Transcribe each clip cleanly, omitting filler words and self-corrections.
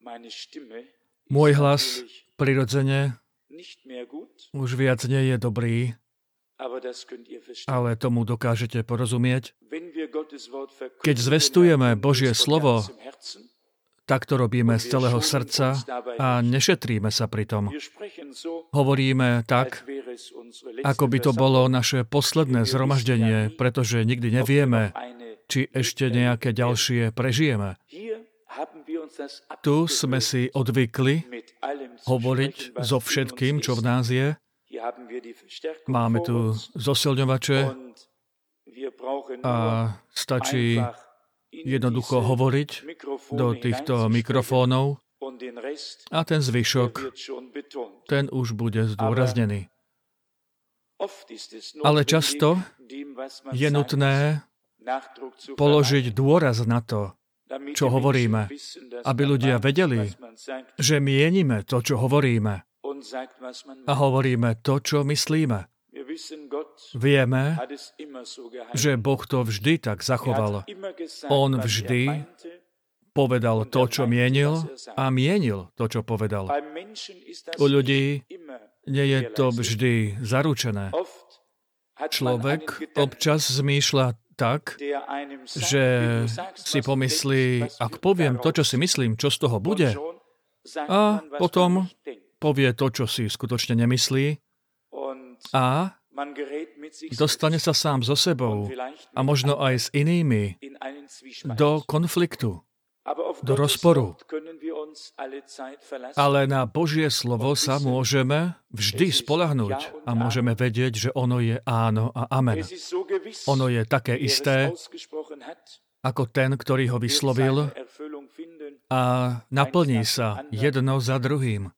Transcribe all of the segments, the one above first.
Môj hlas prirodzene už viac nie je dobrý, ale tomu dokážete porozumieť. Keď zvestujeme Božie slovo, tak to robíme z celého srdca a nešetríme sa pri tom. Hovoríme tak, ako by to bolo naše posledné zhromaždenie, pretože nikdy nevieme, či ešte nejaké ďalšie prežijeme. Tu sme si odvykli hovoriť so všetkým, čo v nás je. Máme tu zosilňovače a stačí jednoducho hovoriť do týchto mikrofónov a ten zvyšok, ten už bude zdôraznený. Ale často je nutné položiť dôraz na to, čo hovoríme, aby ľudia vedeli, že mienime to, čo hovoríme a hovoríme to, čo myslíme. Vieme, že Boh to vždy tak zachoval. On vždy povedal to, čo mienil a mienil to, čo povedal. U ľudí nie je to vždy zaručené. Človek občas zmýšľa tak, že si pomyslí, ak poviem to, čo si myslím, čo z toho bude, a potom povie to, čo si skutočne nemyslí, a dostane sa sám so sebou a možno aj s inými do konfliktu, do rozporu. Ale na Božie slovo sa môžeme vždy spoľahnúť a môžeme vedieť, že ono je áno a amen. Ono je také isté, ako ten, ktorý ho vyslovil, a naplní sa jedno za druhým.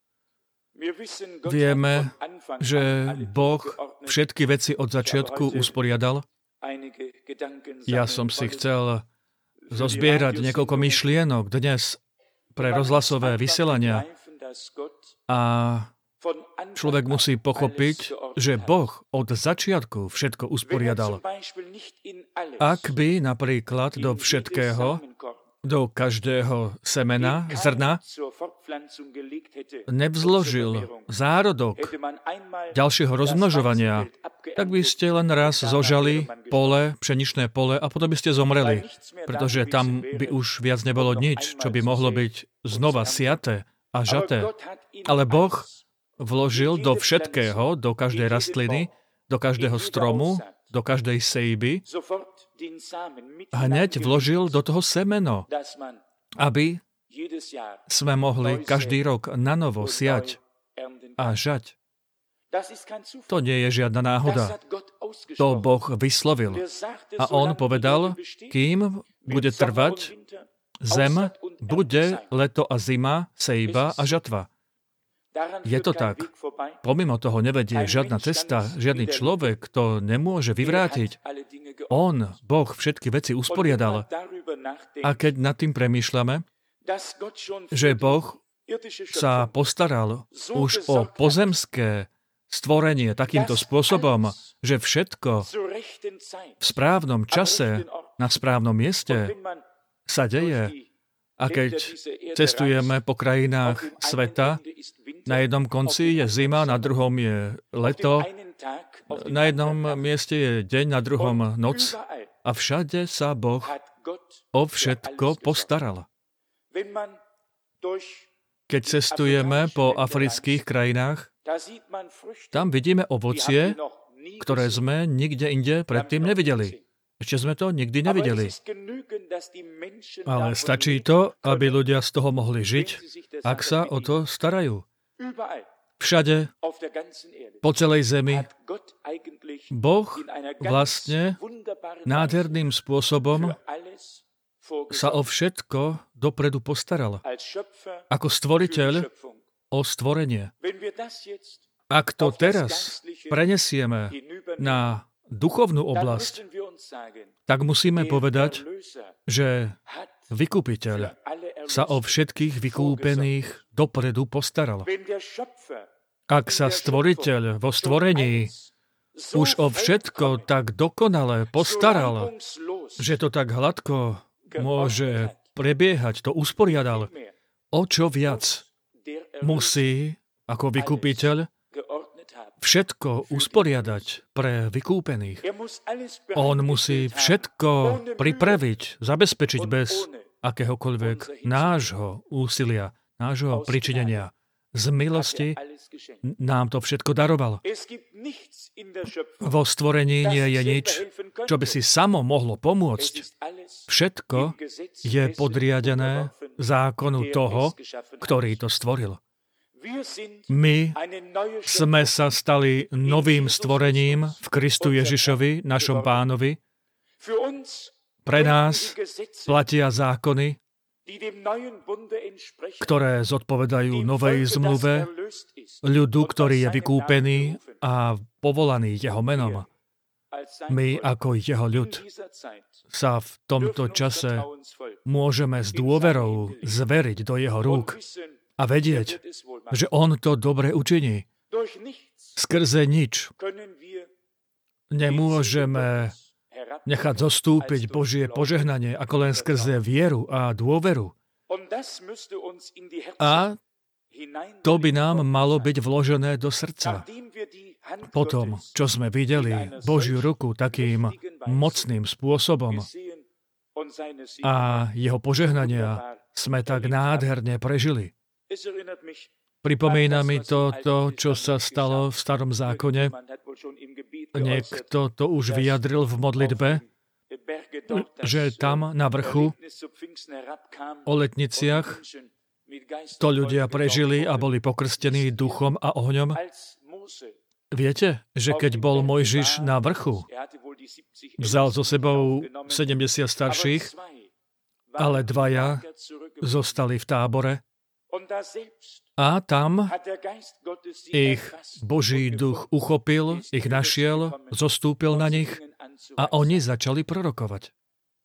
Vieme, že Boh všetky veci od začiatku usporiadal. Ja som si chcel zozbierať niekoľko myšlienok dnes pre rozhlasové vysielania a človek musí pochopiť, že Boh od začiatku všetko usporiadal. Ak by napríklad do všetkého, do každého semena, zrna, nevzložil zárodok ďalšieho rozmnožovania, tak by ste len raz zožali pole, pšeničné pole a potom by ste zomreli, pretože tam by už viac nebolo nič, čo by mohlo byť znova siaté a žaté. Ale Boh vložil do všetkého, do každej rastliny, do každého stromu, do každej sejby, hneď vložil do toho semeno, aby sme mohli každý rok nanovo siať a žať. To nie je žiadna náhoda. To Boh vyslovil. A on povedal, kým bude trvať zem, bude leto a zima, sejba a žatva. Je to tak. Pomimo toho nevedie žiadna cesta, žiadny človek to nemôže vyvrátiť. On, Boh, všetky veci usporiadal. A keď nad tým premýšľame, že Boh sa postaral už o pozemské stvorenie takýmto spôsobom, že všetko v správnom čase, na správnom mieste sa deje. A keď cestujeme po krajinách sveta, na jednom konci je zima, na druhom je leto, na jednom mieste je deň, na druhom noc a všade sa Boh o všetko postaral. Keď cestujeme po afrických krajinách, tam vidíme ovocie, ktoré sme nikde inde predtým nevideli. Ešte sme to nikdy nevideli. Ale stačí to, aby ľudia z toho mohli žiť, ak sa o to starajú. Všade, po celej zemi, Boh vlastne nádherným spôsobom sa o všetko dopredu postaral. Ako stvoriteľ o stvorenie. Ak to teraz prenesieme na duchovnú oblasť, tak musíme povedať, že Vykupiteľ sa o všetkých vykúpených dopredu postaral. Ak sa stvoriteľ vo stvorení už o všetko tak dokonale postaral, že to tak hladko môže prebiehať, to usporiadal, O čo viac musí, ako vykupiteľ, všetko usporiadať pre vykúpených. On musí všetko pripraviť, zabezpečiť bez akéhokoľvek nášho úsilia, nášho pričinenia. Z milosti nám to všetko daroval. Vo stvorení nie je nič, čo by si samo mohlo pomôcť. Všetko je podriadené zákonu toho, ktorý to stvoril. My sme sa stali novým stvorením v Kristu Ježišovi, našom Pánovi. Pre nás platia zákony, ktoré zodpovedajú novej zmluve, ľudu, ktorý je vykúpený a povolaný jeho menom. My ako jeho ľud sa v tomto čase môžeme s dôverou zveriť do jeho rúk a vedieť, že on to dobre učiní. Skrze nič nemôžeme nechať zostúpiť Božie požehnanie ako len skrze vieru a dôveru. A to by nám malo byť vložené do srdca. Potom, čo sme videli Božiu ruku takým mocným spôsobom a jeho požehnania sme tak nádherne prežili. Pripomína mi to, čo sa stalo v Starom zákone. Niekto to už vyjadril v modlitbe, že tam na vrchu o letniciach to ľudia prežili a boli pokrstení duchom a ohňom. Viete, že keď bol Mojžiš na vrchu, vzal so sebou 70 starších, ale dvaja zostali v tábore. A tam ich Boží duch uchopil, ich našiel, zostúpil na nich a oni začali prorokovať.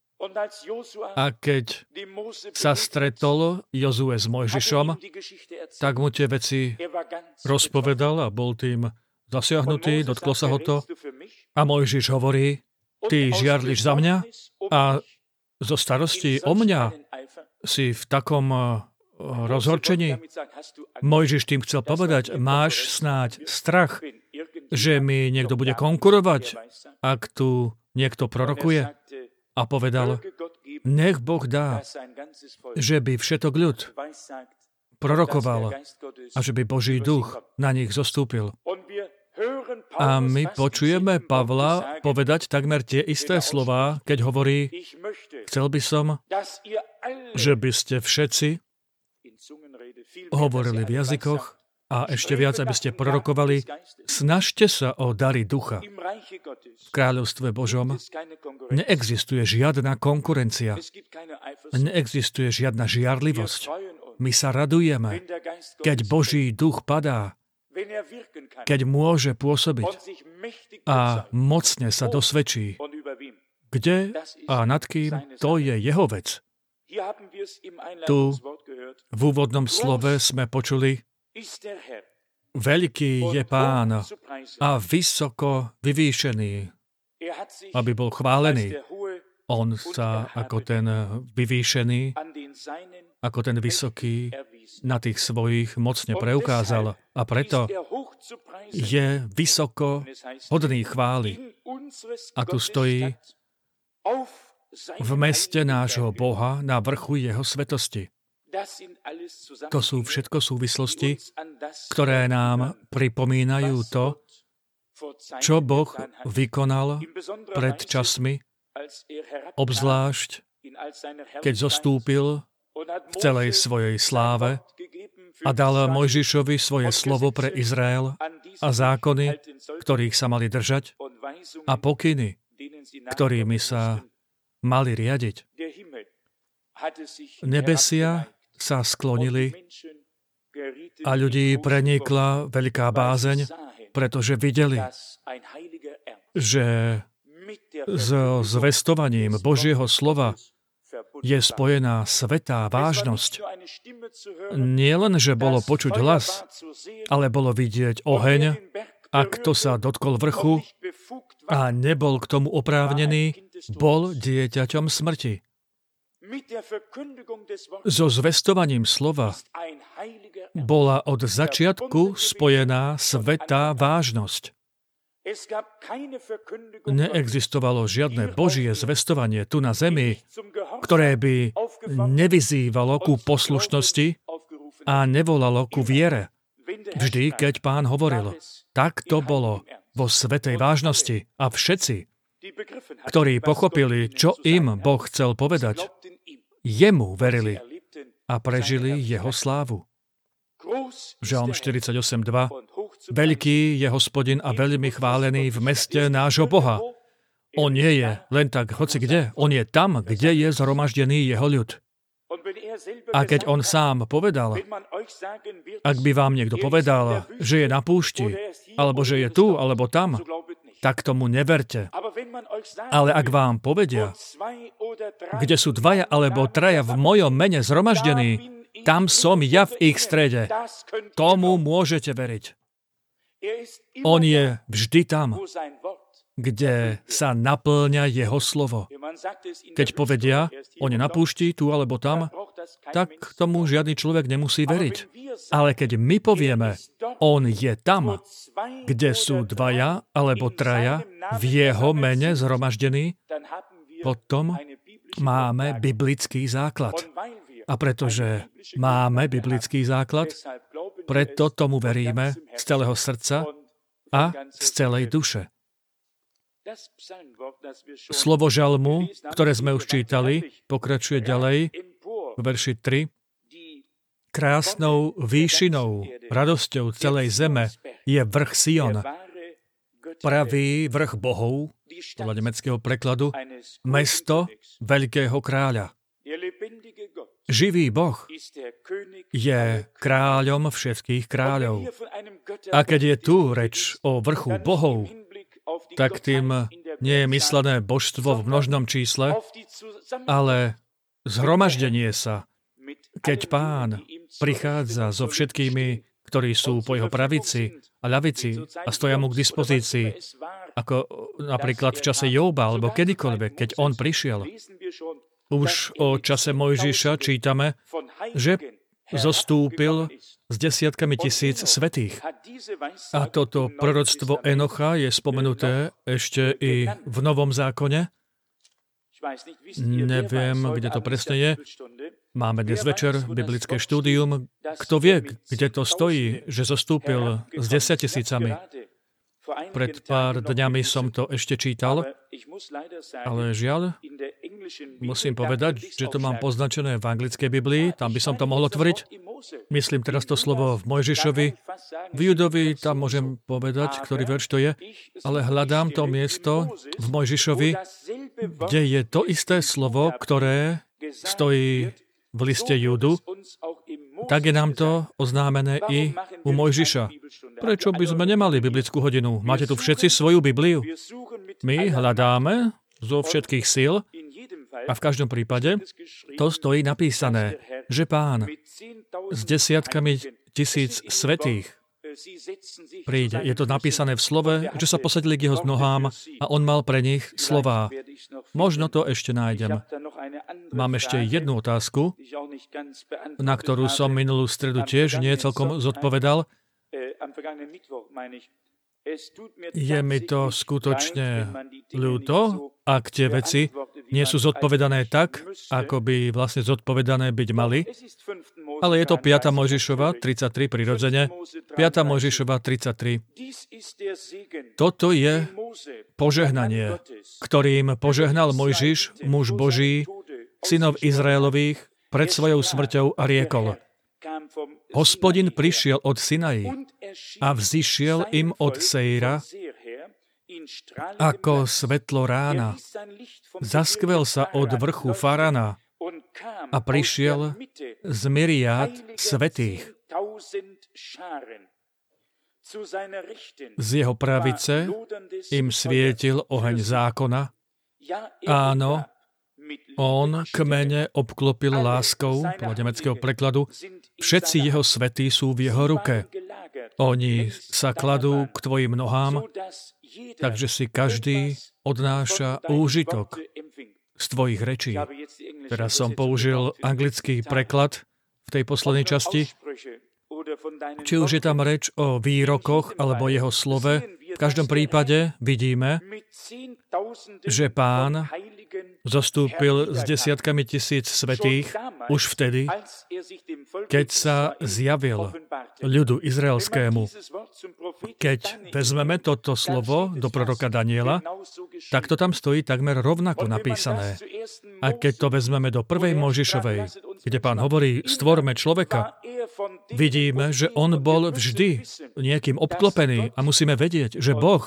A keď sa stretol Jozue s Mojžišom, tak mu tie veci rozpovedal a bol tým zasiahnutý, dotklo sa ho to. A Mojžiš hovorí, ty žiarliš za mňa a zo starosti o mňa si v takom rozhorčení. Mojžiš tým chcel povedať, máš snáď strach, že mi niekto bude konkurovať, ak tu niekto prorokuje. A povedal, nech Boh dá, že by všetok ľud prorokoval a že by Boží duch na nich zostúpil. A my počujeme Pavla povedať takmer tie isté slová, keď hovorí, chcel by som, že by ste všetci hovorili v jazykoch a ešte viac, aby ste prorokovali. Snažte sa o dary ducha. V kráľovstve Božom neexistuje žiadna konkurencia. Neexistuje žiadna žiarlivosť. My sa radujeme, keď Boží duch padá, keď môže pôsobiť a mocne sa dosvedčí. Kde a nad kým, to je jeho vec. Tu v úvodnom slove sme počuli, veľký je Pán a vysoko vyvýšený, aby bol chválený. On sa ako ten vyvýšený, ako ten vysoký na tých svojich mocne preukázal. A preto je vysoko hodný chvály. A tu stojí v meste nášho Boha na vrchu jeho svetosti. To sú všetko súvislosti, ktoré nám pripomínajú to, čo Boh vykonal pred časmi, obzvlášť keď zostúpil v celej svojej sláve a dal Mojžišovi svoje slovo pre Izrael a zákony, ktorých sa mali držať, a pokyny, ktorými sa mali riadiť. Nebesia sa sklonili a ľudí prenikla veľká bázeň, pretože videli, že so zvestovaním Božieho slova je spojená svätá vážnosť. Nie len, že bolo počuť hlas, ale bolo vidieť oheň, a kto sa dotkol vrchu a nebol k tomu oprávnený, bol dieťaťom smrti. So zvestovaním slova bola od začiatku spojená svätá vážnosť. Neexistovalo žiadne Božie zvestovanie tu na zemi, ktoré by nevyzývalo ku poslušnosti a nevolalo ku viere. Vždy, keď Pán hovoril, tak to bolo vo svätej vážnosti a všetci, ktorí pochopili, čo im Boh chcel povedať, jemu verili a prežili jeho slávu. Žalm 48:2. Veľký je Hospodin a veľmi chválený v meste nášho Boha. On nie je len tak hoci kde, on je tam, kde je zhromaždený jeho ľud. A keď on sám povedal, ak by vám niekto povedal, že je na púšti, alebo že je tu, alebo tam, tak tomu neverte. Ale ak vám povedia, kde sú dvaja alebo traja v mojom mene zhromaždení, tam som ja v ich strede. Tomu môžete veriť. On je vždy tam, kde sa naplňa jeho slovo. Keď povedia, on je na púšti, tu alebo tam, tak tomu žiadny človek nemusí veriť. Ale keď my povieme, on je tam, kde sú dvaja alebo traja v jeho mene zhromaždení, potom máme biblický základ. A pretože máme biblický základ, preto tomu veríme z celého srdca a z celej duše. Slovo žalmu, ktoré sme už čítali, pokračuje ďalej v verši 3. Krásnou výšinou, radosťou celej zeme je vrch Sion, pravý vrch bohov, podľa nemeckého prekladu, mesto veľkého kráľa. Živý Boh je kráľom všetkých kráľov. A keď je tu reč o vrchu bohov, tak tým nie je myslené božstvo v množnom čísle, ale zhromaždenie sa, keď Pán prichádza so všetkými, ktorí sú po jeho pravici a ľavici a stoja mu k dispozícii, ako napríklad v čase Jóba, alebo kedykoľvek, keď on prišiel. Už o čase Mojžiša čítame, že zostúpil s desiatkami tisíc svätých. A toto proroctvo Enocha je spomenuté ešte i v Novom zákone. Neviem, kde to presne je. Máme dnes večer biblické štúdium. Kto vie, kde to stojí, že zostúpil s 10 000? Pred pár dňami som to ešte čítal, ale žiaľ, musím povedať, že to mám poznačené v anglickej Biblii, tam by som to mohol otvoriť. Myslím teraz to slovo v Mojžišovi. V Judovi tam môžem povedať, ktorý verš to je, ale hľadám to miesto v Mojžišovi, kde je to isté slovo, ktoré stojí v liste Judu, tak je nám to oznámené i u Mojžiša. Prečo by sme nemali biblickú hodinu? Máte tu všetci svoju Bibliu? My hľadáme zo všetkých síl a v každom prípade to stojí napísané, že Pán s desiatkami tisíc svätých príde. Je to napísané v slove, že sa posadili k jeho nohám a on mal pre nich slová. Možno to ešte nájdem. Mám ešte jednu otázku, na ktorú som minulú stredu tiež nie celkom zodpovedal. Je mi to skutočne ľúto, ak tie veci nie sú zodpovedané tak, ako by vlastne zodpovedané byť mali. Ale je to 5. Mojžišova 33 prirodzene. 5. Mojžišova 33. Toto je požehnanie, ktorým požehnal Mojžiš, muž Boží, synov Izraelových, pred svojou smrťou a riekol: Hospodin prišiel od Sinaji a vzišiel im od Seira ako svetlo rána. Zaskvel sa od vrchu Farana a prišiel z myriád svätých. Z jeho pravice im svietil oheň zákona. Áno, on kmene obklopil láskou, podľa nemeckého prekladu. Všetci jeho svätí sú v jeho ruke. Oni sa kladú k tvojim nohám, takže si každý odnáša úžitok z tvojich rečí. Teraz som použil anglický preklad v tej poslednej časti. Či už je tam reč o výrokoch alebo jeho slove, v každom prípade vidíme, že Pán zostúpil s desiatkami tisíc svätých už vtedy, keď sa zjavil ľudu izraelskému. Keď vezmeme toto slovo do proroka Daniela, tak to tam stojí takmer rovnako napísané. A keď to vezmeme do 1. Mojžišovej, kde Pán hovorí, stvorme človeka, vidíme, že on bol vždy niekým obklopený a musíme vedieť, že Boh,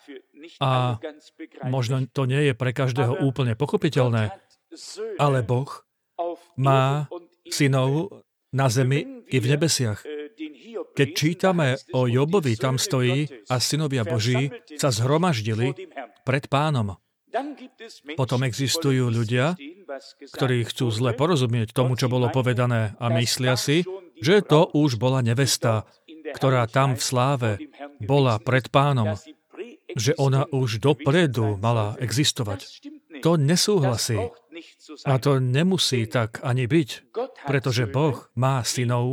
a možno to nie je pre každého úplne pochopiteľné, ale Boh má synov na zemi i v nebesiach. Keď čítame o Jobovi, tam stojí, a synovia Boží sa zhromaždili pred Pánom. Potom existujú ľudia, ktorí chcú zle porozumieť tomu, čo bolo povedané a myslia si, že to už bola nevesta, ktorá tam v sláve bola pred Pánom, že ona už dopredu mala existovať. To nesúhlasí. A to nemusí tak ani byť, pretože Boh má synov,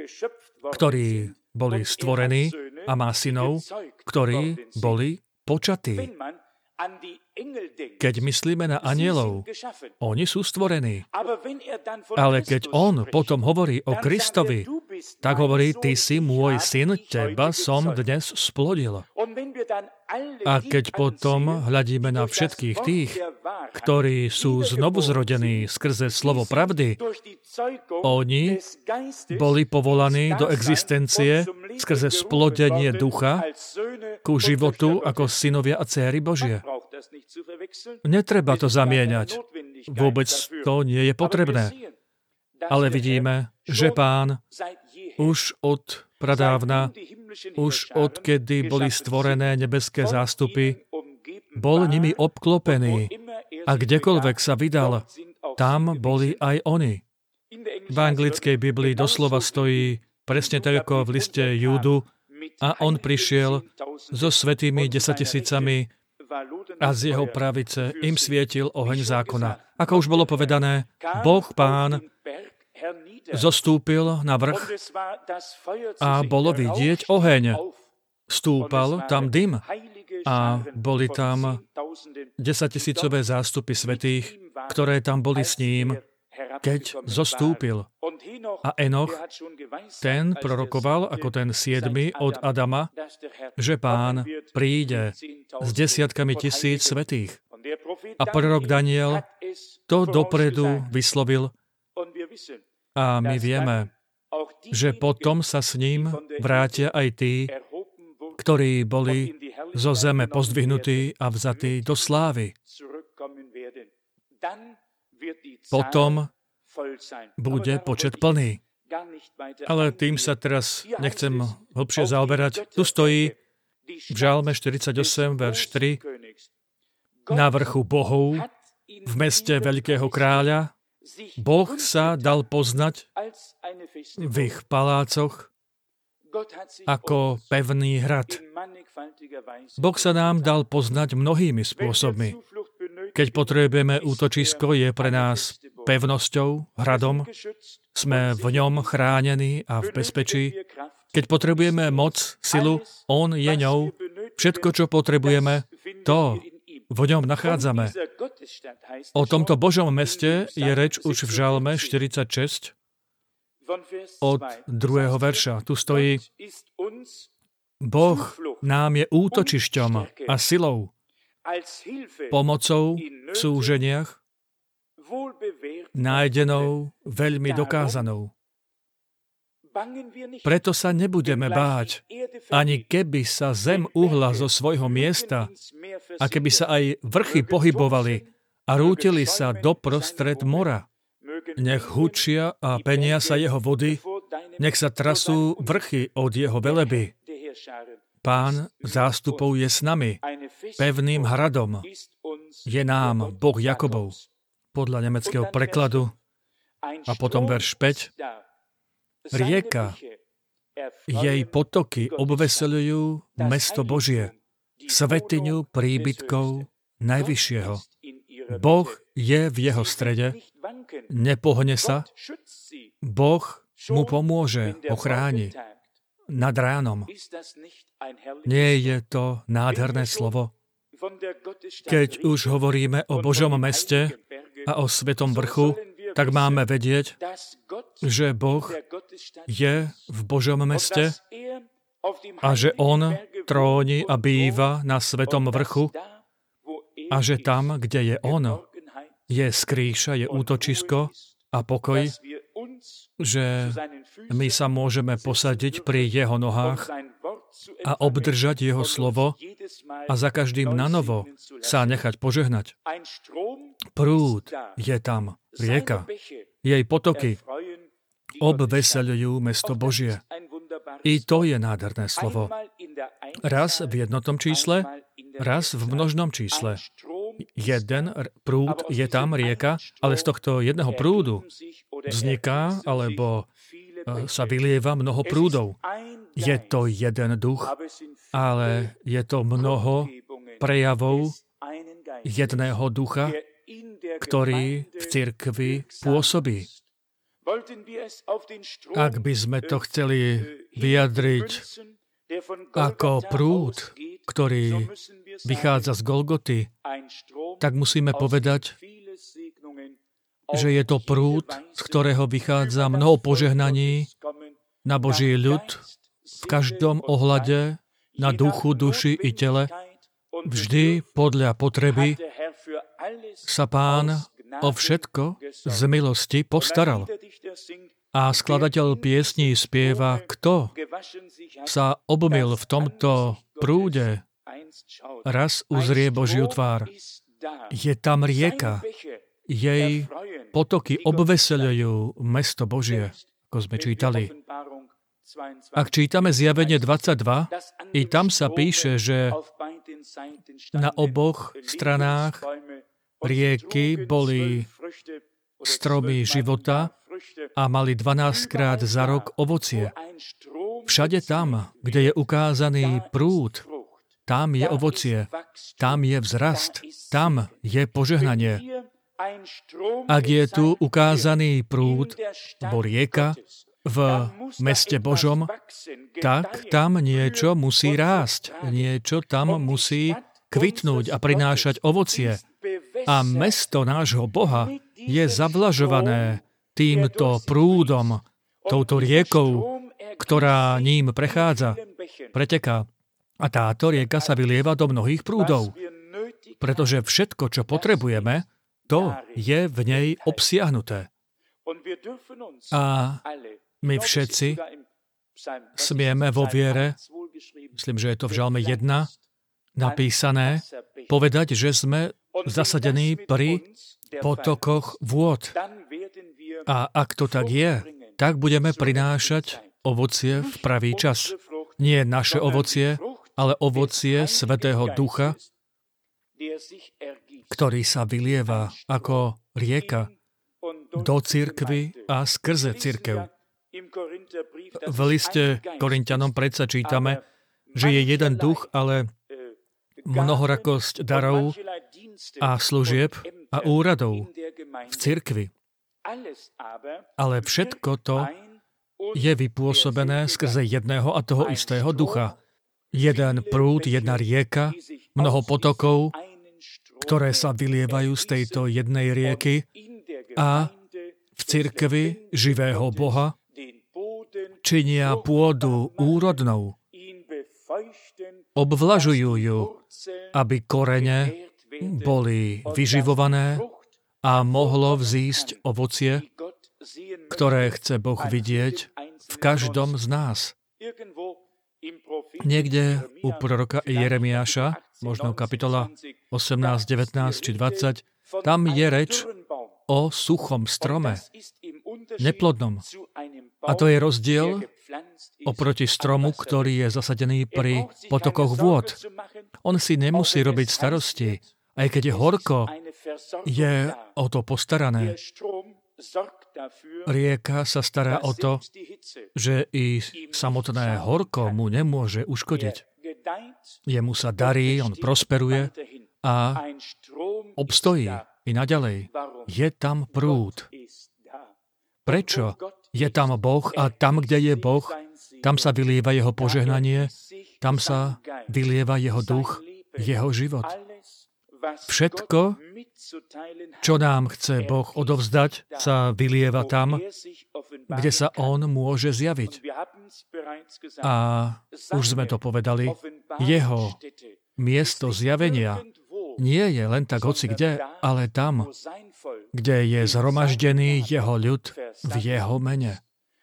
ktorí boli stvorení, a má synov, ktorí boli počatí. Keď myslíme na anjelov, oni sú stvorení. Ale keď on potom hovorí o Kristovi, tak hovorí, ty si môj syn, teba som dnes splodil. A keď potom hľadíme na všetkých tých, ktorí sú znovuzrodení skrze slovo pravdy, oni boli povolaní do existencie skrze splodenie ducha ku životu ako synovia a dcéry Božie. Netreba to zamieňať. Vôbec to nie je potrebné. Ale vidíme, že Pán už od pradávna, už odkedy boli stvorené nebeské zástupy, bol nimi obklopený a kdekoľvek sa vydal, tam boli aj oni. V anglickej Biblii doslova stojí presne tak ako v liste Júdu, a on prišiel so svätými 10 000 a z jeho pravice im svietil oheň zákona. Ako už bolo povedané, Boh Pán zostúpil na vrch a bolo vidieť oheň. Stúpal tam dym a boli tam 10 000 zástupy svätých, ktoré tam boli s ním, keď zostúpil. A Enoch, ten prorokoval ako ten 7. od Adama, že Pán príde s desiatkami tisíc svätých. A prorok Daniel to dopredu vyslovil a my vieme, že potom sa s ním vrátia aj tí, ktorí boli zo zeme pozdvihnutí a vzatí do slávy. Potom bude počet plný. Ale tým sa teraz nechcem hlbšie zaoberať. Tu stojí v Žalme 48, verš 3, na vrchu bohov, v meste veľkého kráľa, Boh sa dal poznať v ich palácoch ako pevný hrad. Boh sa nám dal poznať mnohými spôsobmi. Keď potrebujeme útočisko, je pre nás pevnosťou, hradom. Sme v ňom chránení a v bezpečí. Keď potrebujeme moc, silu, on je ňou. Všetko, čo potrebujeme, to v ňom nachádzame. O tomto Božom meste je reč už v Žalme 46 od 2. verša. Tu stojí: Boh nám je útočišťom a silou, pomocou v súženiach, nájdenou, veľmi dokázanou. Preto sa nebudeme báť, ani keby sa zem uhla zo svojho miesta a keby sa aj vrchy pohybovali a rútili sa doprostred mora. Nech hučia a penia sa jeho vody, nech sa trasú vrchy od jeho veleby. Pán zástupov je s nami, pevným hradom je nám Boh Jakobov. Podľa nemeckého prekladu. A potom verš 5. Rieka, jej potoky obveseľujú mesto Božie, svätyňu príbytkov Najvyššieho. Boh je v jeho strede nepohne sa, Boh mu pomôže, ochráni nad ránom. Nie je to nádherné slovo? Keď už hovoríme o Božom meste a o Svetom vrchu, tak máme vedieť, že Boh je v Božom meste a že On tróni a býva na Svetom vrchu a že tam, kde je On, je skrýša, je útočisko a pokoj, že my sa môžeme posadiť pri Jeho nohách a obdržať Jeho slovo a za každým nanovo sa nechať požehnať. Prúd je tam, rieka, jej potoky obveseľujú mesto Božie. I to je nádherné slovo. Raz v jednotnom čísle, raz v množnom čísle. Jeden prúd je tam, rieka, ale z tohto jedného prúdu vzniká, alebo sa vylieva mnoho prúdov. Je to jeden duch, ale je to mnoho prejavov jedného ducha, ktorý v cirkvi pôsobí. Ak by sme to chceli vyjadriť ako prúd, ktorý vychádza z Golgoty, tak musíme povedať, že je to prúd, z ktorého vychádza mnoho požehnaní na Boží ľud, v každom ohľade, na duchu, duši i tele. Vždy podľa potreby sa Pán o všetko z milosti postaral. A skladateľ piesní spieva, kto sa obmyl v tomto prúde, raz uzrie Božiu tvár. Je tam rieka, jej potoky obveseľujú mesto Božie, ako sme čítali. Ak čítame Zjavenie 22, i tam sa píše, že na oboch stranách rieky boli stromy života a mali 12-krát za rok ovocie. Všade tam, kde je ukázaný prúd, tam je ovocie, tam je vzrast, tam je požehnanie. Ak je tu ukázaný prúd, alebo rieka, v meste Božom, tak tam niečo musí rásť, niečo tam musí kvitnúť a prinášať ovocie. A mesto nášho Boha je zavlažované týmto prúdom, touto riekou, ktorá ním prechádza, preteká. A táto rieka sa vylieva do mnohých prúdov, pretože všetko, čo potrebujeme, to je v nej obsiahnuté. A my všetci smieme vo viere, myslím, že je to v Žalme 1 napísané, povedať, že sme zasadení pri potokoch vôd. A ak to tak je, tak budeme prinášať ovocie v pravý čas. Nie naše ovocie, ale ovocie Svätého Ducha, ktorý sa vylieva ako rieka do cirkvi a skrze cirkev. V liste Korinťanom predsa čítame, že je jeden duch, ale mnohorakosť darov a služieb a úradov v cirkvi. Ale všetko to je vypôsobené skrze jedného a toho istého ducha. Jeden prúd, jedna rieka, mnoho potokov, ktoré sa vylievajú z tejto jednej rieky a v cirkvi živého Boha činia pôdu úrodnou. Obvlažujú ju, aby korene boli vyživované a mohlo vzísť ovocie, ktoré chce Boh vidieť v každom z nás. Niekde u proroka Jeremiáša, možno kapitola 18, 19 či 20, tam je reč o suchom strome, neplodnom. A to je rozdiel oproti stromu, ktorý je zasadený pri potokoch vôd. On si nemusí robiť starosti. Aj keď je horko, je o to postarané. Rieka sa stará o to, že i samotné horko mu nemôže uškodiť. Jemu sa darí, on prosperuje a obstojí. i naďalej. Je tam prúd. Prečo? Je tam Boh a tam, kde je Boh, tam sa vylieva jeho požehnanie, tam sa vylieva jeho duch, jeho život. Všetko, čo nám chce Boh odovzdať, sa vylieva tam, kde sa on môže zjaviť. A už sme to povedali, jeho miesto zjavenia nie je len tak hocikde, ale tam, kde je zhromaždený jeho ľud v jeho mene.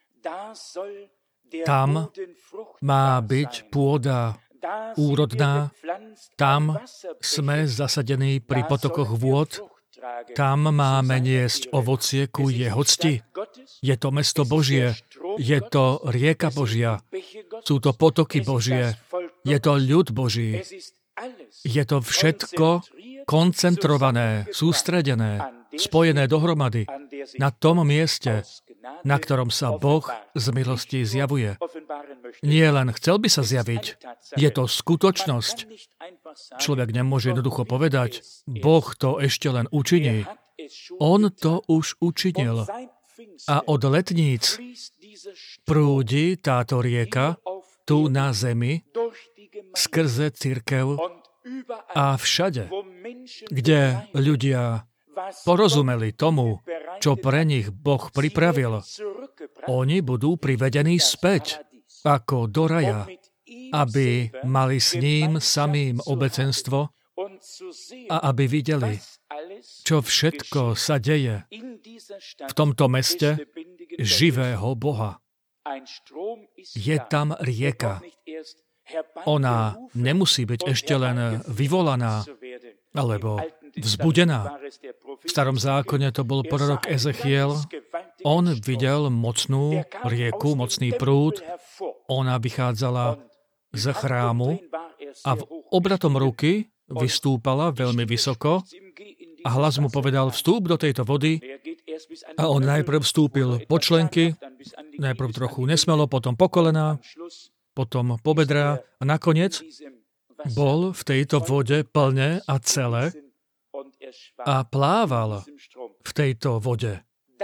Tam má byť pôda úrodná, tam sme zasadení pri potokoch vôd, tam máme niesť ovocie ku jeho cti. Je to mesto Božie, je to rieka Božia, sú to potoky Božie, je to ľud Boží. Je to všetko koncentrované, sústredené, spojené dohromady na tom mieste, na ktorom sa Boh z milosti zjavuje. Nie len chcel by sa zjaviť, je to skutočnosť. Človek nemôže jednoducho povedať, Boh to ešte len učiní. On to už učinil. A od letníc prúdi táto rieka tu na zemi, skrze cirkev a všade, kde ľudia porozumeli tomu, čo pre nich Boh pripravil, oni budú privedení späť, ako do raja, aby mali s ním samým obecenstvo a aby videli, čo všetko sa deje v tomto meste živého Boha. Je tam rieka. Ona nemusí byť ešte len vyvolaná alebo vzbudená. V Starom zákone to bol prorok Ezechiel. On videl mocnú rieku, mocný prúd. Ona vychádzala z chrámu a v obratom ruky vystúpala veľmi vysoko a hlas mu povedal, vstúp do tejto vody. A on najprv vstúpil po členky, najprv trochu nesmelo, potom po kolená, potom po bedrá a nakoniec bol v tejto vode plne a celé a plával v tejto vode.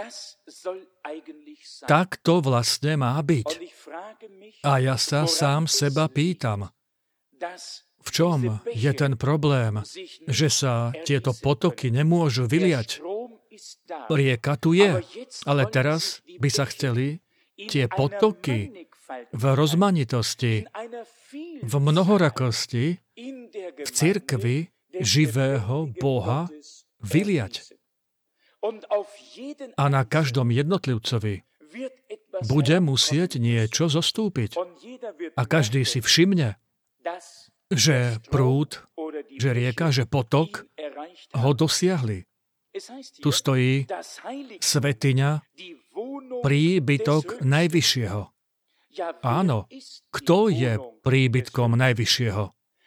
Tak to vlastne má byť. A ja sa sám seba pýtam, v čom je ten problém, že sa tieto potoky nemôžu vyliať? Rieka tu je, ale teraz by sa chceli tie potoky v rozmanitosti, v mnohorakosti, v cirkvi živého Boha vyliať. A na každom jednotlivcovi bude musieť niečo zostúpiť. A každý si všimne, že prúd, že rieka, že potok ho dosiahli. Tu stojí svätyňa, príbytok Najvyššieho. Áno, kto je príbytkom Najvyššieho?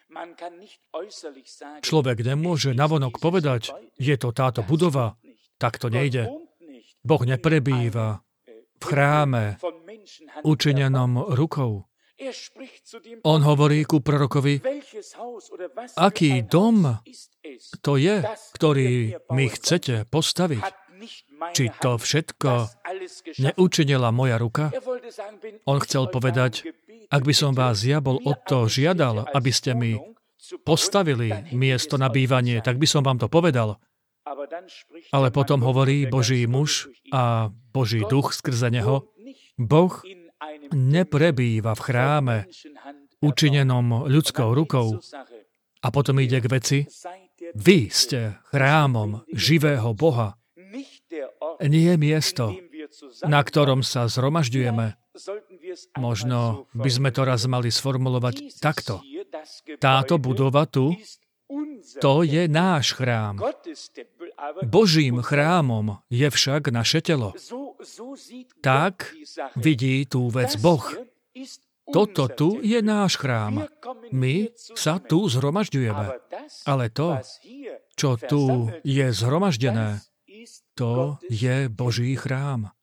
Človek nemôže navonok povedať, je to táto budova, tak to nejde. Boh neprebýva v chráme, učinenom rukou. On hovorí ku prorokovi, aký dom to je, ktorý mi chcete postaviť. Či to všetko neučinila moja ruka? On chcel povedať, ak by som vás ja bol o to žiadal, aby ste mi postavili miesto na bývanie, tak by som vám to povedal. Ale potom hovorí Boží muž a Boží duch skrze neho, Boh neprebýva v chráme učinenom ľudskou rukou. A potom ide k veci, vy ste chrámom živého Boha. Nie je miesto, na ktorom sa zhromažďujeme. Možno by sme to raz mali sformulovať takto. Táto budova tu, to je náš chrám. Božím chrámom je však naše telo. Tak vidí tú vec Boh. Toto tu je náš chrám. My sa tu zhromažďujeme. Ale to, čo tu je zhromaždené, to je Boží chrám.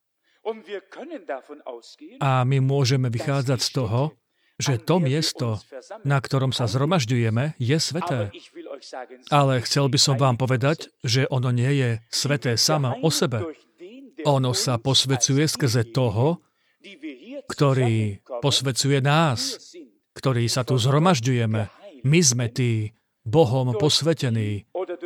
A my môžeme vychádzať z toho, že to miesto, na ktorom sa zhromažďujeme, je sveté. Ale chcel by som vám povedať, že ono nie je sveté samo o sebe. Ono sa posvecuje skrze toho, ktorý posvecuje nás, ktorí sa tu zhromažďujeme. My sme tí Bohom posvetení.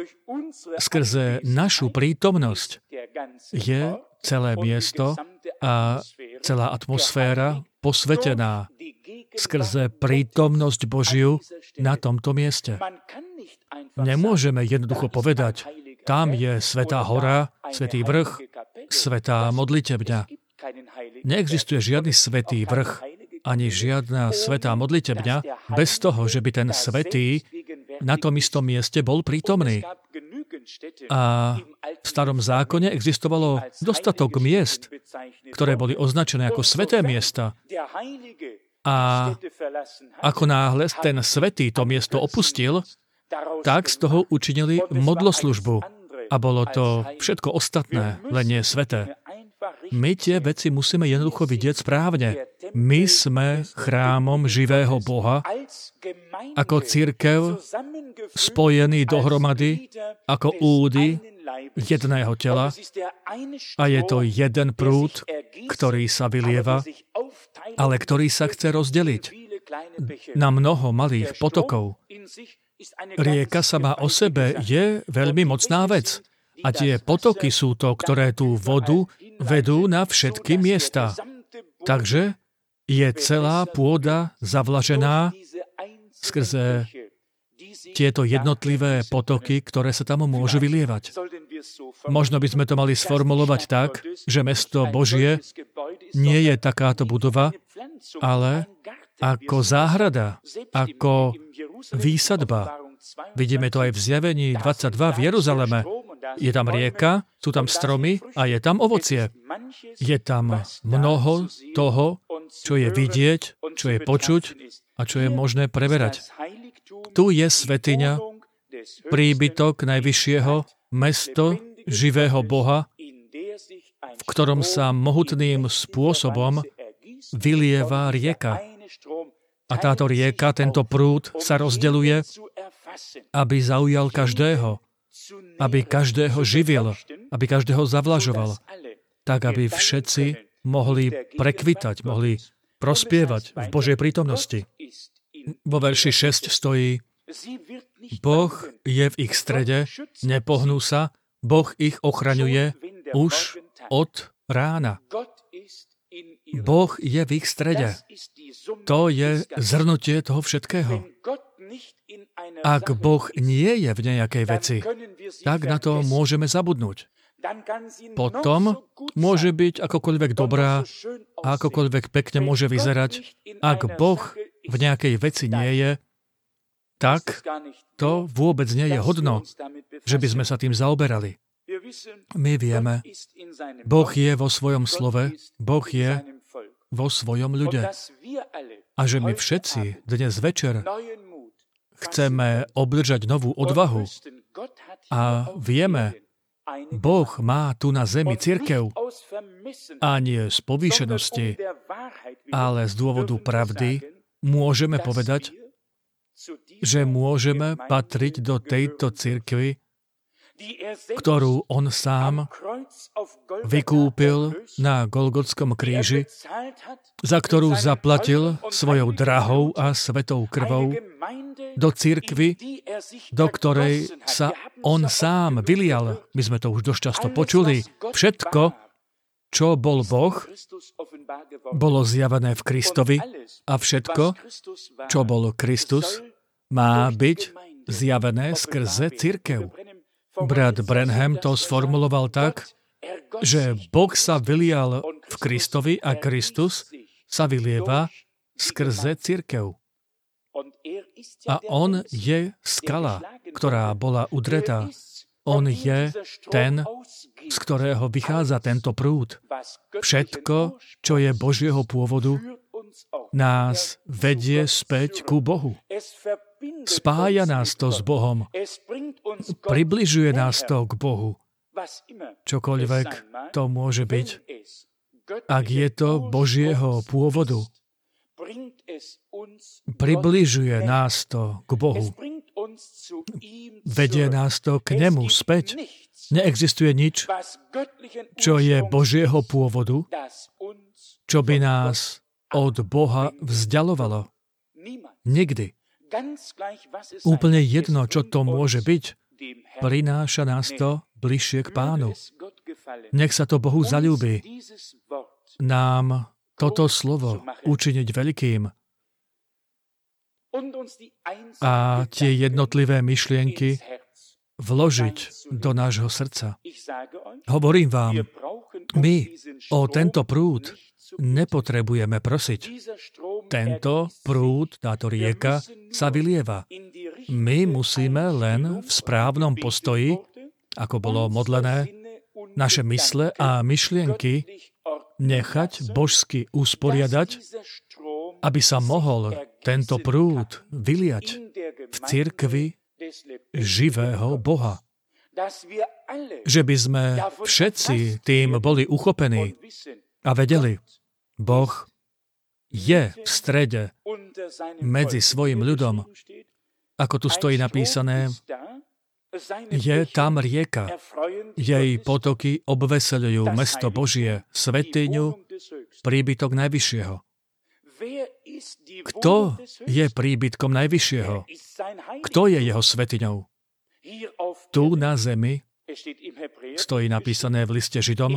Skrze našu prítomnosť je celé miesto a celá atmosféra posvetená skrze prítomnosť Božiu na tomto mieste. Nemôžeme jednoducho povedať, tam je svätá hora, svätý vrch, svätá modlitebňa. Neexistuje žiadny svätý vrch, ani žiadna svätá modlitebňa bez toho, že by ten svätý na tom istom mieste bol prítomný. A v Starom zákone existovalo dostatok miest, ktoré boli označené ako sväté miesta. A ako náhle ten svätý to miesto opustil, tak z toho učinili modloslužbu. A bolo to všetko ostatné, len nie sväté. My tie veci musíme jednoducho vidieť správne. My sme chrámom živého Boha, ako cirkev spojený dohromady, ako údy jedného tela. A je to jeden prúd, ktorý sa vylieva, ale ktorý sa chce rozdeliť na mnoho malých potokov. Rieka sama o sebe je veľmi mocná vec. A tie potoky sú to, ktoré tú vodu vedú na všetky miesta. Takže je celá pôda zavlažená skrze tieto jednotlivé potoky, ktoré sa tam môžu vylievať. Možno by sme to mali sformulovať tak, že mesto Božie nie je takáto budova, ale ako záhrada, ako výsadba. Vidíme to aj v Zjavení 22 v Jeruzaleme. Je tam rieka, sú tam stromy a je tam ovocie. Je tam mnoho toho, čo je vidieť, čo je počuť a čo je možné preberať. Tu je svätyňa, príbytok Najvyššieho, mesto živého Boha, v ktorom sa mohutným spôsobom vylieva rieka. A táto rieka, tento prúd sa rozdeľuje, aby zaujal každého, aby každého živil, aby každého zavlažoval, tak aby všetci mohli prekvitať, mohli prospievať v Božej prítomnosti. Vo verši 6 stojí: Boh je v ich strede, nepohnú sa, Boh ich ochraňuje už od rána. Boh je v ich strede. To je zhrnutie toho všetkého. Ak Boh nie je v nejakej veci, tak na to môžeme zabudnúť. Potom môže byť akokoľvek dobrá a akokoľvek pekne môže vyzerať. Ak Boh v nejakej veci nie je, tak to vôbec nie je hodno, že by sme sa tým zaoberali. My vieme, Boh je vo svojom slove, Boh je vo svojom ľude. A že my všetci dnes večer chceme obdržať novú odvahu a vieme, Boh má tu na zemi cirkev a nie z povýšenosti, ale z dôvodu pravdy môžeme povedať, že môžeme patriť do tejto cirkvi, ktorú on sám vykúpil na Golgotskom kríži, za ktorú zaplatil svojou drahou a svetou krvou, do cirkvi, do ktorej sa on sám vylial. My sme to už dosť často počuli. Všetko, čo bol Boh, bolo zjavené v Kristovi a všetko, čo bol Kristus, má byť zjavené skrze cirkev. Brat Branham to sformuloval tak, že Boh sa vylial v Kristovi a Kristus sa vylieva skrze cirkev. A on je skala, ktorá bola udretá. On je ten, z ktorého vychádza tento prúd. Všetko, čo je Božieho pôvodu, nás vedie späť ku Bohu. Spája nás to s Bohom. Približuje nás to k Bohu. Čokoľvek to môže byť. Ak je to Božieho pôvodu, približuje nás to k Bohu. vedie nás to k nemu späť. Neexistuje nič, čo je Božieho pôvodu, čo by nás od Boha vzdialovalo. Nikdy. Úplne jedno, čo to môže byť, prináša nás to bližšie k Pánu. Nech sa to Bohu zaľúbi. Nám toto slovo učiniť veľkým a tie jednotlivé myšlienky vložiť do nášho srdca. Hovorím vám, my o tento prúd nepotrebujeme prosiť. Tento prúd, táto rieka sa vylieva. My musíme len v správnom postoji, ako bolo modlené, naše mysle a myšlienky nechať božsky usporiadať, aby sa mohol tento prúd vyliať v cirkvi živého Boha. Že by sme všetci tým boli uchopení a vedeli, Boh je v strede medzi svojim ľudom. Ako tu stojí napísané, je tam rieka. Jej potoky obveseľujú mesto Božie, svätyňu, príbytok Najvyššieho. Kto je príbytkom Najvyššieho? Kto je jeho svätyňou? Tu na zemi, stojí napísané v liste Židom,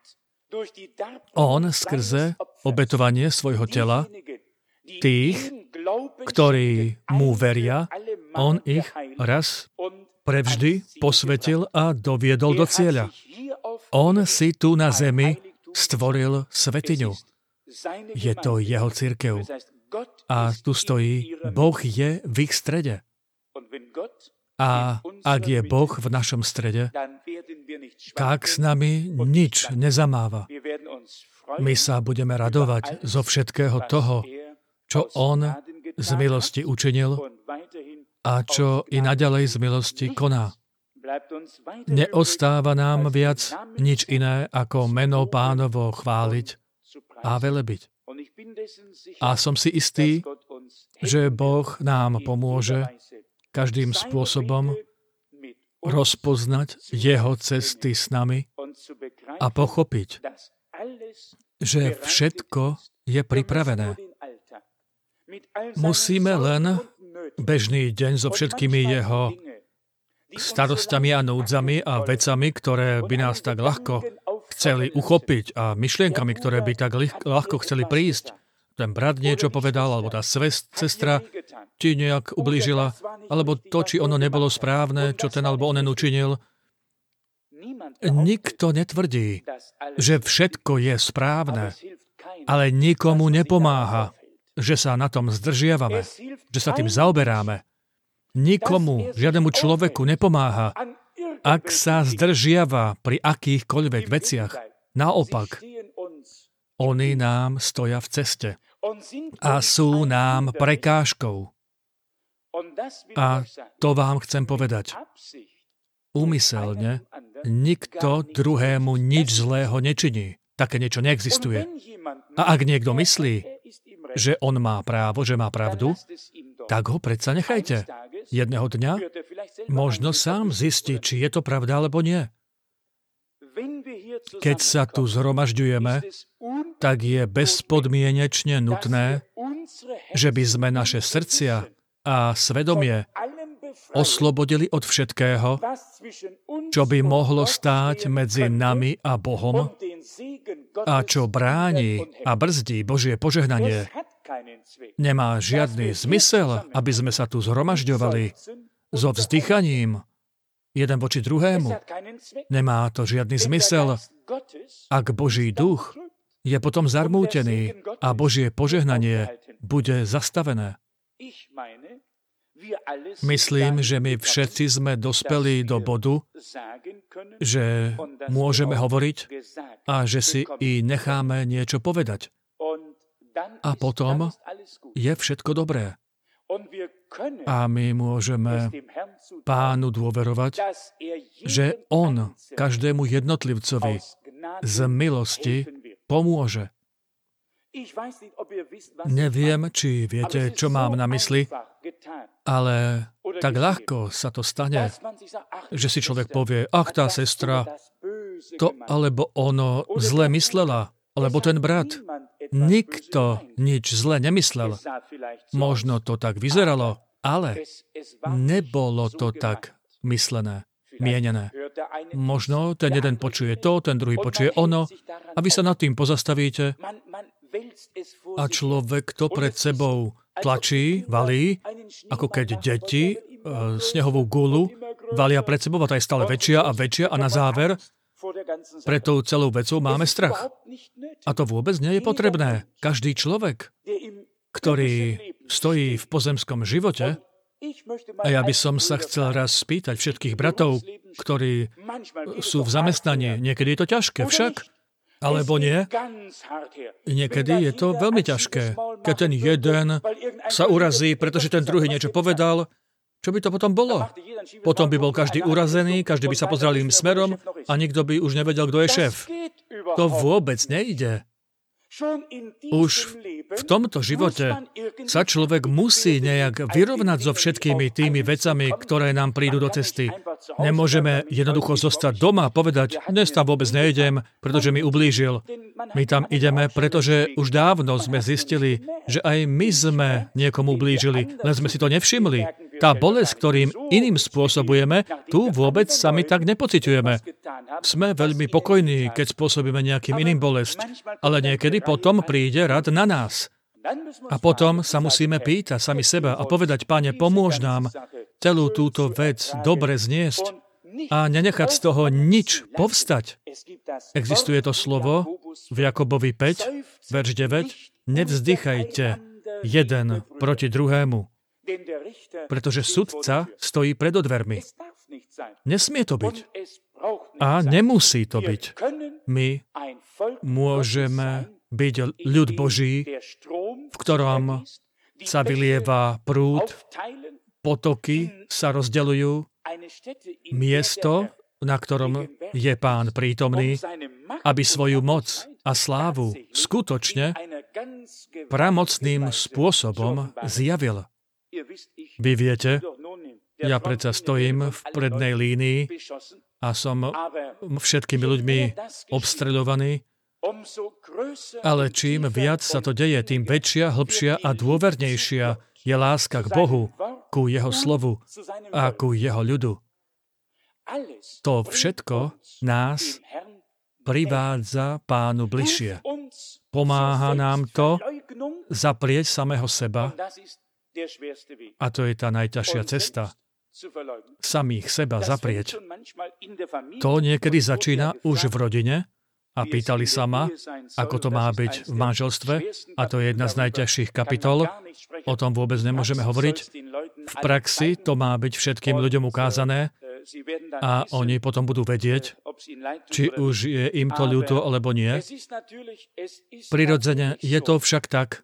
on skrze obetovanie svojho tela, tých, ktorí mu veria, on ich raz prevždy posvetil a doviedol do cieľa. On si tu na zemi stvoril svätyňu. Je to jeho cirkev. A tu stojí, Boh je v ich strede. A ak je Boh v našom strede, tak s nami nič nezamáva. My sa budeme radovať zo všetkého toho, čo on z milosti učinil a čo i naďalej z milosti koná. Neostáva nám viac nič iné, ako meno Pánovo chváliť a velebiť. A som si istý, že Boh nám pomôže každým spôsobom rozpoznať jeho cesty s nami a pochopiť, že všetko je pripravené. Musíme len bežný deň so všetkými jeho starosťami a núdzami a vecami, ktoré by nás tak ľahko chceli uchopiť a myšlienkami, ktoré by tak ľahko chceli prísť. Ten brat niečo povedal, alebo tá sestra ti nejak ublížila, alebo to, či ono nebolo správne, čo ten alebo onen učinil. Nikto netvrdí, že všetko je správne, ale nikomu nepomáha, že sa na tom zdržiavame, že sa tým zaoberáme. Nikomu, žiadnemu človeku nepomáha, ak sa zdržiava pri akýchkoľvek veciach. Naopak, oni nám stoja v ceste a sú nám prekážkou. A to vám chcem povedať. Úmyselne nikto druhému nič zlého nečiní. Také niečo neexistuje. A ak niekto myslí, že on má právo, že má pravdu, tak ho predsa nechajte. Jedného dňa možno sám zistiť, či je to pravda, alebo nie. Keď sa tu zhromažďujeme, tak je bezpodmienečne nutné, že by sme naše srdcia a svedomie oslobodili od všetkého, čo by mohlo stáť medzi nami a Bohom a čo bráni a brzdí Božie požehnanie. Nemá žiadny zmysel, aby sme sa tu zhromažďovali so vzdychaním jeden voči druhému. Nemá to žiadny zmysel, ak Boží duch je potom zarmútený a Božie požehnanie bude zastavené. Myslím, že my všetci sme dospeli do bodu, že môžeme hovoriť a že si i necháme niečo povedať. A potom je všetko dobré. A my môžeme Pánu dôverovať, že on každému jednotlivcovi z milosti pomôže. Neviem, či viete, čo mám na mysli, ale tak ľahko sa to stane, že si človek povie, ach, tá sestra, to alebo ono zle myslela, alebo ten brat. Nikto nič zle nemyslel. Možno to tak vyzeralo, ale nebolo to tak myslené, mienené. Možno ten jeden počuje to, ten druhý počuje ono a vy sa nad tým pozastavíte a človek to pred sebou tlačí, valí, ako keď deti snehovú gulu valia pred sebou a tá je stále väčšia a väčšia a na záver pred tou celou vecou máme strach. A to vôbec nie je potrebné. Každý človek, ktorý stojí v pozemskom živote, a ja by som sa chcel raz spýtať všetkých bratov, ktorí sú v zamestnaní, niekedy je to ťažké, však, alebo nie, niekedy je to veľmi ťažké. Keď ten jeden sa urazí, pretože ten druhý niečo povedal, čo by to potom bolo? Potom by bol každý urazený, každý by sa pozrel iným smerom a nikto by už nevedel, kto je šéf. To vôbec nejde. Už v tomto živote sa človek musí nejak vyrovnať so všetkými tými vecami, ktoré nám prídu do cesty. Nemôžeme jednoducho zostať doma a povedať, dnes tam vôbec nejdem, pretože mi ublížil. My tam ideme, pretože už dávno sme zistili, že aj my sme niekomu ublížili, len sme si to nevšimli. Tá bolesť, ktorým iným spôsobujeme, tu vôbec sami tak nepociťujeme. Sme veľmi pokojní, keď spôsobíme nejakým iným bolesť, ale niekedy potom príde rad na nás. A potom sa musíme pýtať sami seba a povedať, Pane, pomôž nám celú túto vec dobre zniesť a nenechať z toho nič povstať. Existuje to slovo v Jakobovi 5, verš 9, nevzdychajte jeden proti druhému, pretože sudca stojí pred dvermi. Nesmie to byť. A nemusí to byť. My môžeme byť ľud Boží, v ktorom sa vylieva prúd, potoky sa rozdeľujú, miesto, na ktorom je Pán prítomný, aby svoju moc a slávu skutočne pramocným spôsobom zjavil. Vy viete, ja predsa stojím v prednej línii a som všetkými ľuďmi obstreľovaný, ale čím viac sa to deje, tým väčšia, hlbšia a dôvernejšia je láska k Bohu, ku Jeho slovu a ku Jeho ľudu. To všetko nás privádza Pánu bližšie. Pomáha nám to zaprieť samého seba a to je tá najťažšia cesta. Samých seba zaprieť. To niekedy začína už v rodine a pýtali sa ma, ako to má byť v manželstve a to je jedna z najťažších kapitol. O tom vôbec nemôžeme hovoriť. V praxi to má byť všetkým ľuďom ukázané a oni potom budú vedieť, či už je im to ľúto, alebo nie. Prirodzene je to však tak,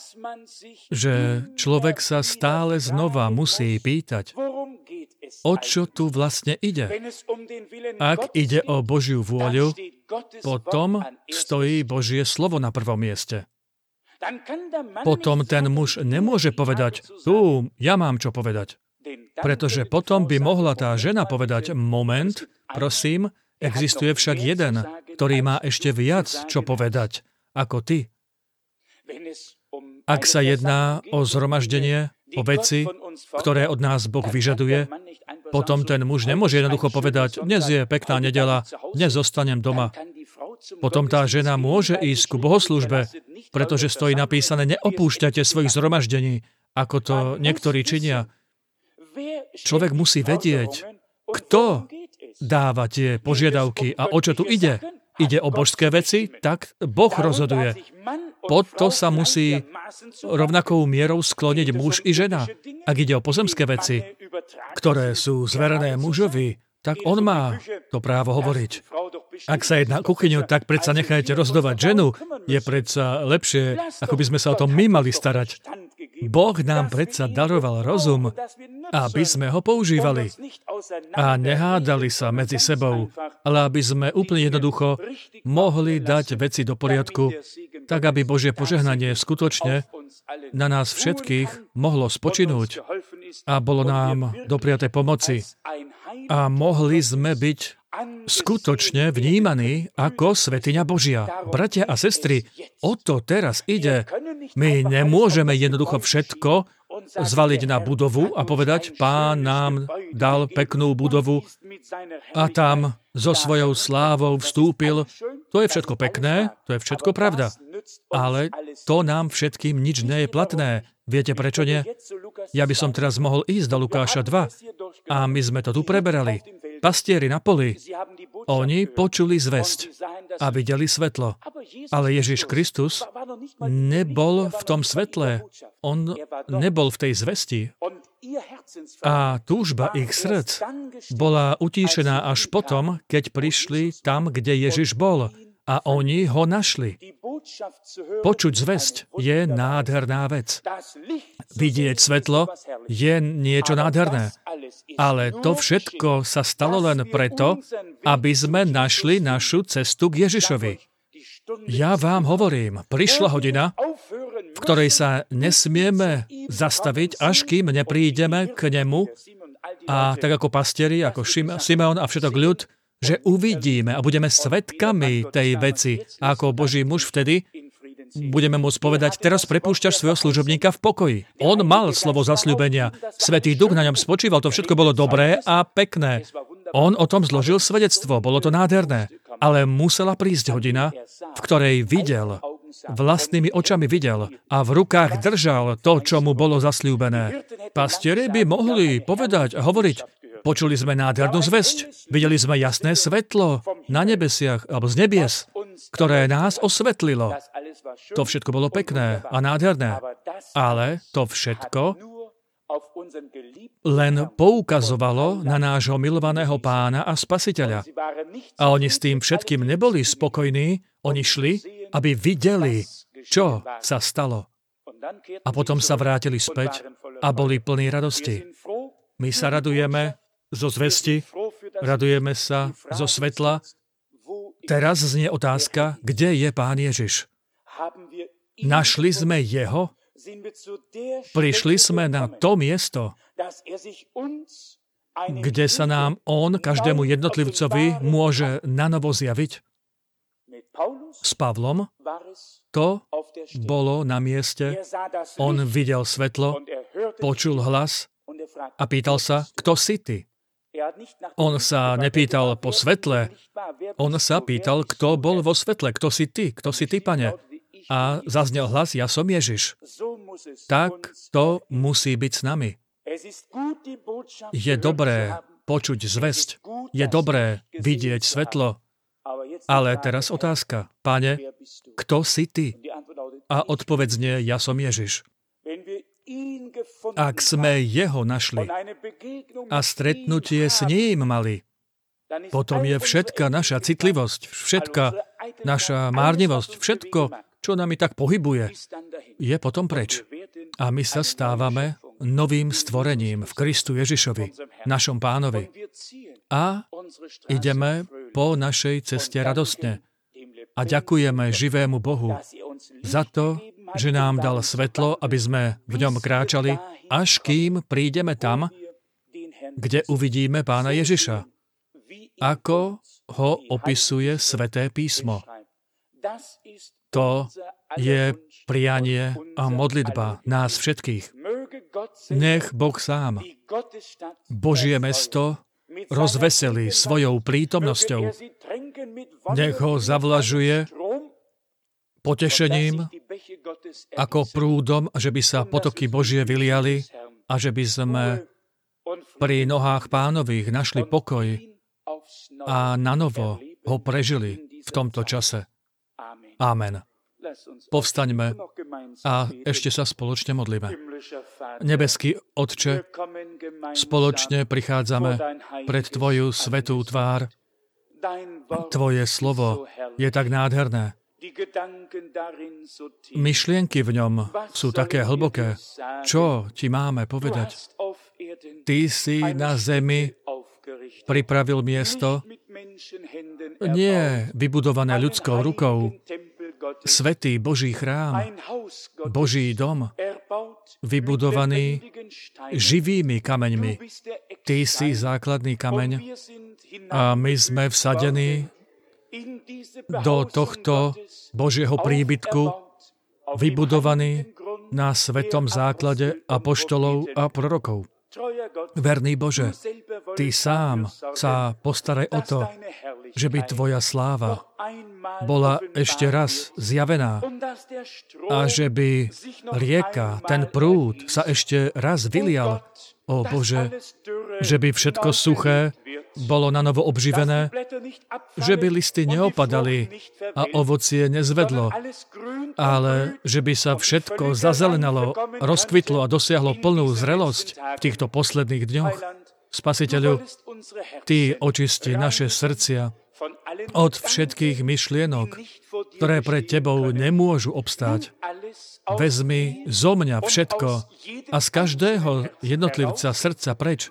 že človek sa stále znova musí pýtať, o čo tu vlastne ide. Ak ide o Božiu vôľu, potom stojí Božie slovo na prvom mieste. Potom ten muž nemôže povedať, ja mám čo povedať. Pretože potom by mohla tá žena povedať, moment, prosím, existuje však jeden, ktorý má ešte viac čo povedať ako ty. Ak sa jedná o zhromaždenie, o veci, ktoré od nás Boh vyžaduje, potom ten muž nemôže jednoducho povedať, dnes je pekná nedeľa, dnes zostanem doma. Potom tá žena môže ísť ku bohoslužbe, pretože stojí napísané, neopúšťajte svojich zhromaždení, ako to niektorí činia. Človek musí vedieť, kto dáva tie požiadavky a o čo tu ide. Ide o božské veci, tak Boh rozhoduje. Pod to sa musí rovnakou mierou skloniť muž i žena. Ak ide o pozemské veci, ktoré sú zverené mužovi, tak on má to právo hovoriť. Ak sa jedná kuchyňu, tak predsa nechajte rozdovať ženu. Je predsa lepšie, ako by sme sa o tom my mali starať. Boh nám predsa daroval rozum, aby sme ho používali. A nehádali sa medzi sebou, ale aby sme úplne jednoducho mohli dať veci do poriadku tak aby Božie požehnanie skutočne na nás všetkých mohlo spočinúť a bolo nám dopriaté pomoci. A mohli sme byť skutočne vnímaní ako svätyňa Božia. Bratia a sestry, o to teraz ide. My nemôžeme jednoducho všetko zvaliť na budovu a povedať, Pán nám dal peknú budovu a tam so svojou slávou vstúpil. To je všetko pekné, to je všetko pravda. Ale to nám všetkým nič nie je platné. Viete prečo nie? Ja by som teraz mohol ísť do Lukáša 2 a my sme to tu preberali. Pastieri na poli, oni počuli zvesť a videli svetlo. Ale Ježiš Kristus nebol v tom svetle. On nebol v tej zvesti. A túžba ich srdc bola utíšená až potom, keď prišli tam, kde Ježiš bol. A oni ho našli. Počuť zvesť je nádherná vec. Vidieť svetlo je niečo nádherné. Ale to všetko sa stalo len preto, aby sme našli našu cestu k Ježišovi. Ja vám hovorím, prišla hodina, v ktorej sa nesmieme zastaviť, až kým neprídeme k nemu a tak ako pastieri, ako Simeon a všetok ľud, že uvidíme a budeme svedkami tej veci. A ako Boží muž vtedy budeme môcť povedať, teraz prepúšťaš svojho služobníka v pokoji. On mal slovo zasľúbenia. Svätý Duch na ňom spočíval, to všetko bolo dobré a pekné. On o tom zložil svedectvo, bolo to nádherné. Ale musela prísť hodina, v ktorej videl, vlastnými očami videl a v rukách držal to, čo mu bolo zasľúbené. Pastieri by mohli povedať a hovoriť, počuli sme nádhernú zvesť, videli sme jasné svetlo na nebesiach, alebo z nebies, ktoré nás osvetlilo. To všetko bolo pekné a nádherné, ale to všetko len poukazovalo na nášho milovaného Pána a Spasiteľa. A oni s tým všetkým neboli spokojní, oni šli, aby videli, čo sa stalo. A potom sa vrátili späť a boli plní radosti. My sa radujeme zo zvesti, radujeme sa zo svetla. Teraz znie otázka, kde je Pán Ježiš? Našli sme jeho? Prišli sme na to miesto, kde sa nám on, každému jednotlivcovi, môže nanovo zjaviť? S Pavlom to bolo na mieste. On videl svetlo, počul hlas a pýtal sa, kto si ty? On sa nepýtal po svetle, on sa pýtal, kto bol vo svetle, kto si ty, Pane? A zaznel hlas, ja som Ježiš. Tak to musí byť s nami. Je dobré počuť zvesť, je dobré vidieť svetlo, ale teraz otázka, Pane, kto si ty? A odpoveď znie, ja som Ježiš. Ak sme jeho našli a stretnutie s ním mali, potom je všetka naša citlivosť, všetka naša márnivosť, všetko, čo nami tak pohybuje, je potom preč. A my sa stávame novým stvorením v Kristu Ježišovi, našom Pánovi. A ideme po našej ceste radostne. A ďakujeme živému Bohu za to, že nám dal svetlo, aby sme v ňom kráčali, až kým prídeme tam, kde uvidíme Pána Ježiša. Ako ho opisuje Sväté písmo. To je prianie a modlitba nás všetkých. Nech Boh sám, Božie mesto, rozveselí svojou prítomnosťou. Nech ho zavlažuje potešením ako prúdom, že by sa potoky Božie vyliali a že by sme pri nohách Pánových našli pokoj a nanovo ho prežili v tomto čase. Amen. Povstaňme a ešte sa spoločne modlíme. Nebeský Otče, spoločne prichádzame pred Tvoju svätú tvár. Tvoje slovo je tak nádherné. Myšlienky v ňom sú také hlboké. Čo ti máme povedať? Ty si na zemi pripravil miesto, nie vybudované ľudskou rukou, svätý Boží chrám, Boží dom, vybudovaný živými kameňmi. Ty si základný kameň a my sme vsadení do tohto Božieho príbytku, vybudovaný na svetom základe apoštolov a prorokov. Verný Bože, Ty sám sa postaraj o to, že by Tvoja sláva bola ešte raz zjavená a že by rieka, ten prúd sa ešte raz vylial. Ó Bože, že by všetko suché bolo nanovo obživené, že by listy neopadali a ovocie nezvedlo, ale že by sa všetko zazelenalo, rozkvitlo a dosiahlo plnú zrelosť v týchto posledných dňoch. Spasiteľu, Ty očisti naše srdcia od všetkých myšlienok, ktoré pred Tebou nemôžu obstáť. Vezmi zo mňa všetko a z každého jednotlivca srdca preč,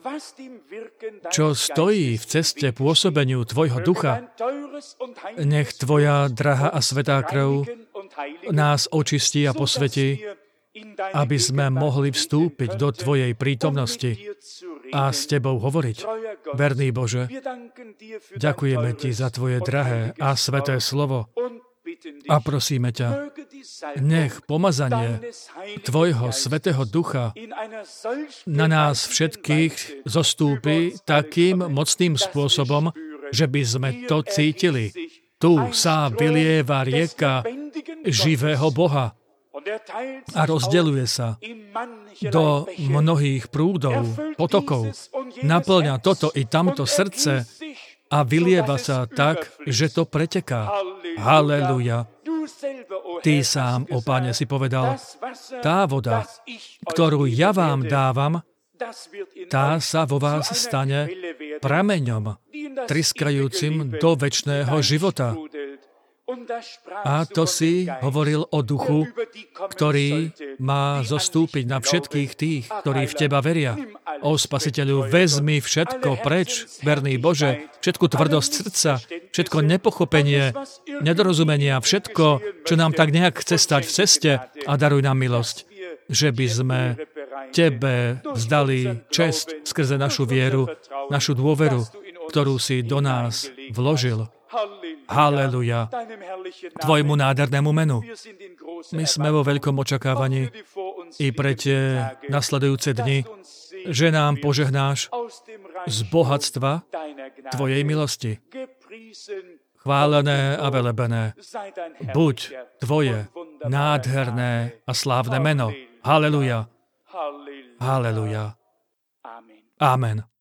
čo stojí v ceste pôsobeniu Tvojho ducha. Nech Tvoja drahá a svätá krv nás očistí a posvetí, aby sme mohli vstúpiť do Tvojej prítomnosti a s Tebou hovoriť. Verný Bože, ďakujeme Ti za Tvoje drahé a sväté slovo a prosíme ťa, nech pomazanie Tvojho svätého ducha na nás všetkých zostúpi takým mocným spôsobom, že by sme to cítili. Tu sa vylieva rieka živého Boha a rozdeľuje sa do mnohých prúdov, potokov. Naplňa toto i tamto srdce a vylieva sa tak, že to preteká. Halleluja. Ty sám, ó Pane, si povedal, tá voda, ktorú ja vám dávam, tá sa vo vás stane prameňom, tryskajúcim do večného života. A to si hovoril o duchu, ktorý má zostúpiť na všetkých tých, ktorí v Teba veria. Ó Spasiteľu, vezmi všetko preč, verný Bože, všetku tvrdosť srdca, všetko nepochopenie, nedorozumenia, všetko, čo nám tak nejak chce stať v ceste a daruj nám milosť, že by sme Tebe vzdali česť skrze našu vieru, našu dôveru, ktorú si do nás vložil. Halleluja. Tvojmu nádhernému menu. My sme vo veľkom očakávaní i pre tie nasledujúce dni, že nám požehnáš z bohatstva Tvojej milosti. Chválené a velebené buď Tvoje nádherné a slávne meno. Halleluja. Halleluja. Amen.